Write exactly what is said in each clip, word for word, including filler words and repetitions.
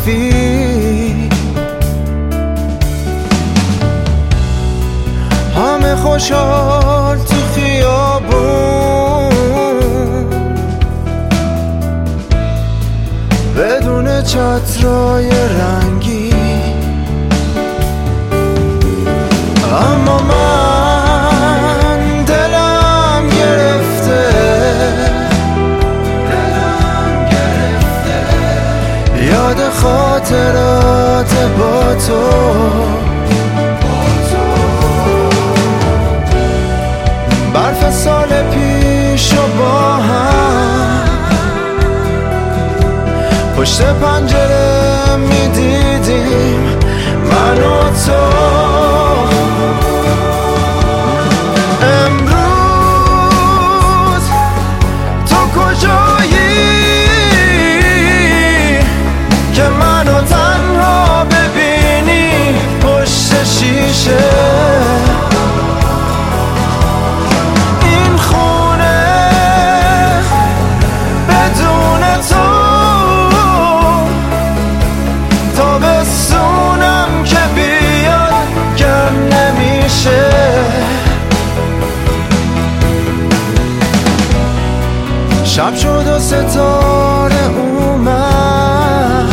رفیق، همه خوشحال تو خیابون بدون چترای رنگی، اما من دلم گرفته دلم گرفته یاد خاطرات با تو برف سال پیش و با هم پشت پنجره میدیدیم من و تو. امروز تو کجایی که منو تنها ببینی پشت شیشه؟ این خونه بدون تو تابستونم که بیاد گرم نمیشه. شب شد و ستاره اومد،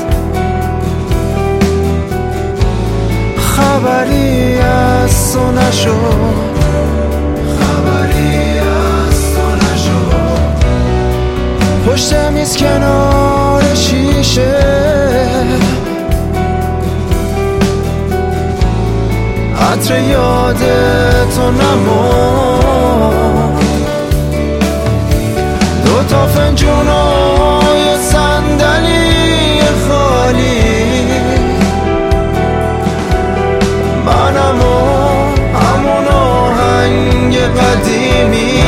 خبری از تو نشد، خبری از تو نشد. پشت میز کنار شیشه عطر یادتو نمون، دو تا فنجونای صندلی خالی، منم و همون آهنگ قدیمی.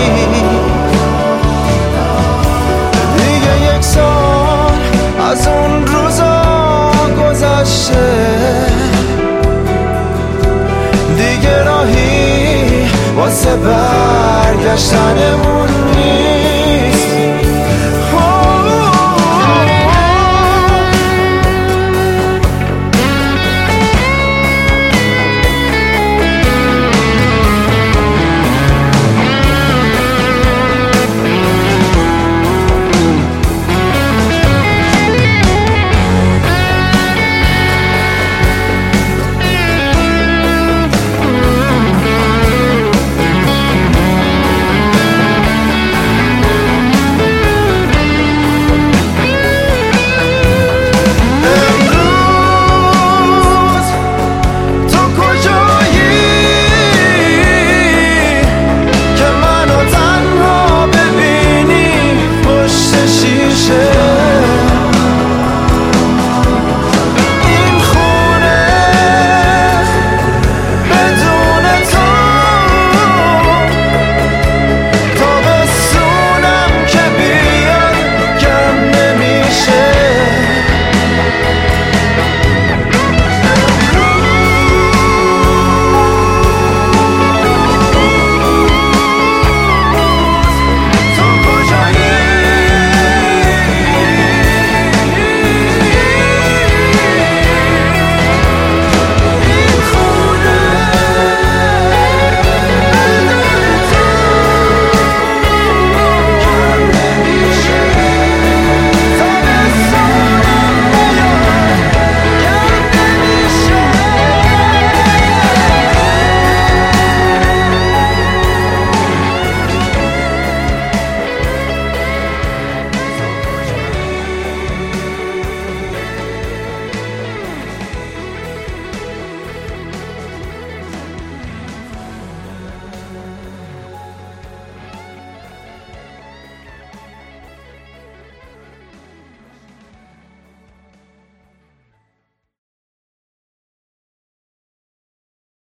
دیگه یک سال از اون روزا گذشته، دیگه راهی واسه برگشتنمون